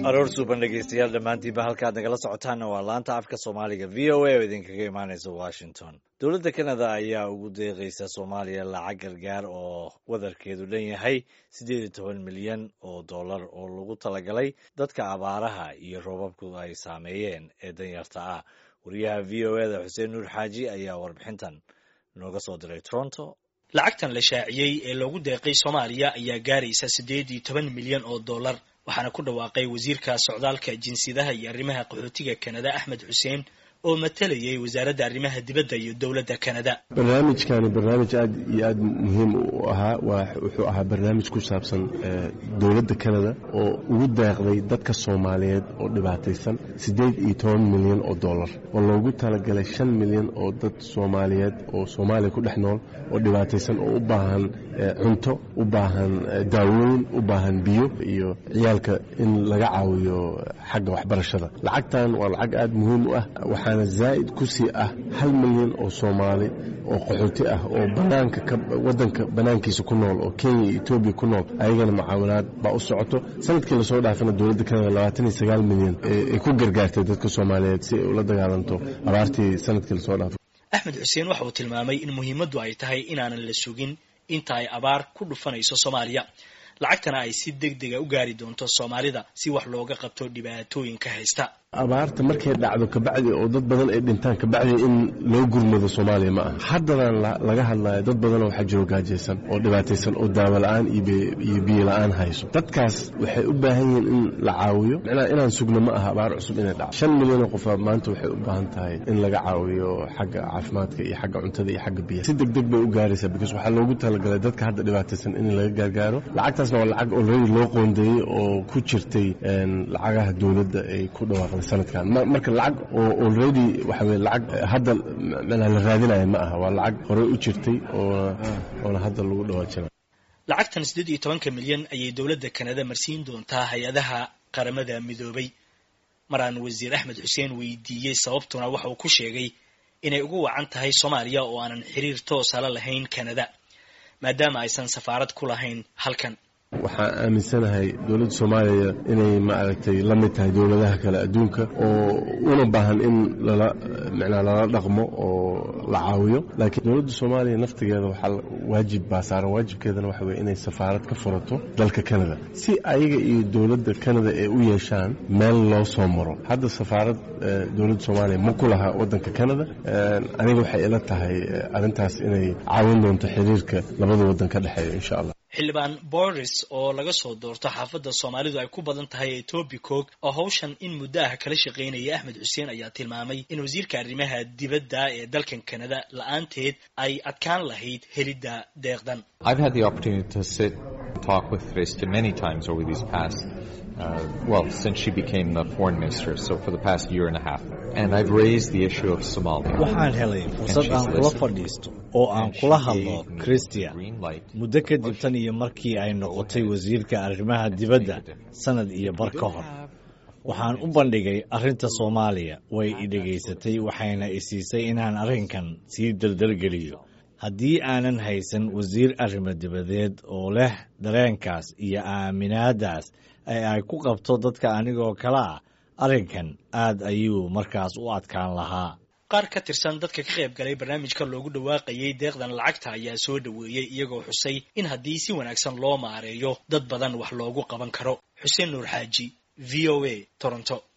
aroor suuban dhegeystayaal dhammaantiinba halkaad nagala socotaanna waa laanta afka soomaaliga v o a oo idinkaga imaanaysa washington. dowladda Canada ayaa ugu deeqaysa Soomaaliya lacag gargaar oo wadarkeedu dhan yahay 18 milyan oo dollar oo lagu talagalay dadka abaaraha iyo roobabku ay saameeyeen ee danyarta ah. wariyaha v o a da Xuseen Nuur Xaaji ayaa warbixintan nooga soo diray Toronto. lacagtan la shaaciyay ee loogu deeqay Soomaaliya ayaa gaaraysa 18 milyan oo dollar. waxaana ku dhawaaqay wasiirka socdaalka jinsiyadaha iyo arrimaha qaxootiga Canada Axmed Xuseen oo matalayay wasaaradda arrimaha dibadda iyo dowladda Canada. barnaamijkani barnaamij aad iyo aad muhiim u ahaa wuxuu ahaa barnaamij ku saabsan dowladda Canada oo ugu deeqday dadka Soomaaliyeed oo dhibaataysan 18 milyan oo dollar oo loogu talagalay 5 milyan oo dad Soomaaliyeed oo Soomaaliya ku dhex nool oo dhibaataysan oo u baahan cunto, u baahan daawooyin, u baahan biyo iyo ciyaalka in laga caawiyo xagga waxbarashada. lacagtan waa lacag aad muhiim u ah waxaana zaa'id ku sii ah 1 milyan oo Soomaali oo qaxooti ah oo wadanka banaankiisa ku nool oo Kenya iyo Ethiopia ku nool ayagana macaawinaad baa u socoto. sanadkii la soo dhaafana dowladda Canada 29 milyan ay ku gargaartay dadka Soomaaliyeed si ay ula dagaalanto abaartii sanadkii la soo dhaafay. Axmed Xuseen waxa uu tilmaamay in muhiimaddu ay tahay inaanan la sugin inta ay abaar ku dhufanayso Soomaaliya. lacagtana ay si degdeg ah u gaari doonto Soomaalida si wax looga qabto dhibaatooyinka haysta. abaarta markay dhacdo ka bacdi oo dad badan ay dhintaan ka bacdi in loo gurmado Soomaaliya ma aha. haddana laga hadlayo dad badan oo waxa jiro gaajaysan oo dhibaataysan oo daawo la'aan iyo biyo la'aan hayso. dadkaas waxay u baahan yihiin in la caawiyo. inaan sugno ma aha abaar cusub inay dhacdo. 5 milyan oo qof maanta waxay u baahan tahay in laga caawiyo xagga caafimaadka iyo xagga cuntada iyo xagga biyaha. si degdeg bay u gaaraysaa because waxa loogu talagalay dadka hadda dhibaataysan in laga gargaaro. lacagtaasna waa lacag already loo qoondeeyay oo ku jirtay lacagaha dowladda ay ku dhawaaqday sanadkan. marka lacag oo already waxa weey lacag hadda la raadinayo ma aha, waa lacag hore u jirtay oo hadda lagu dhawaajinayo. lacagtan 18 milyan ayay dowladda Canada marsiin doontaa hay'adaha qaramada midoobay. maraan wasiir Axmed Xuseen weydiiyay sababtuna waxa uu ku sheegay inay ugu wacan tahay Soomaaliya oo aanan xiriir toos ah la lahayn Canada maadaama aysan safaarad ku lahayn halkan. waxaan aaminsanahay dowladda Soomaaliya inay ma aragtay la mid tahay dowladaha kale adduunka oo una baahan in lala dhaqmo oo la caawiyo. laakiin dowladda Soomaaliya naftigeeda waxa waajib baa saaran. waajibkeedana waxa weeye inay safaarad ka furato dalka Canada si ayaga iyo dowladda Canada ay u yeeshaan meel loo soo maro. hadda safaarad dowladda Soomaaliya ma ku laha wadanka Canada. aniga waxay ila tahay arintaas inay caawin doonto xiriirka labada wadan ka dhaxeeya insha Allah. xildhibaan Boris oo laga soo doorto xaafadda Soomaalidu ay ku badan tahay Ethiopia oo hawshan in muddo ah kala shaqeynaya Axmed Xuseen ayaa tilmaamay in wasiirka arrimaha dibadda ee dalkan Canada la'aanteed ay adkaan lahayd helidda deeqdan. I've had the opportunity to sit and talk with Christa many times over these past since she became the foreign minister, so for the past year and a half. And I've raised the issue of Somalia. waxaan helay fursad aan kula fadhiisto oo aan kula hadlo Christia muddo kadib tan iyo markii ay noqotay wasiirka arrimaha dibadda sanad iyo bar ka hor. waxaan u bandhigay arrinta Soomaaliya, way i dhageysatay waxayna i siisay inaan arrinkan sii daldalgeliyo. haddii aanan haysan wasiir arrimo dibadeed oo leh dareenkaas iyo aaminaadaas ay ku qabto dadka anigoo kala ah, arrinkan aad ayuu markaas u adkaan lahaa. qaar ka tirsan dadka ka qayb galay barnaamijka loogu dhawaaqayay deeqdan lacagta ayaa soo dhaweeyay iyagoo xusay in haddii si wanaagsan loo maareeyo dad badan wax loogu qaban karo. Xuseen Nuur Xaaji, VOA, Toronto.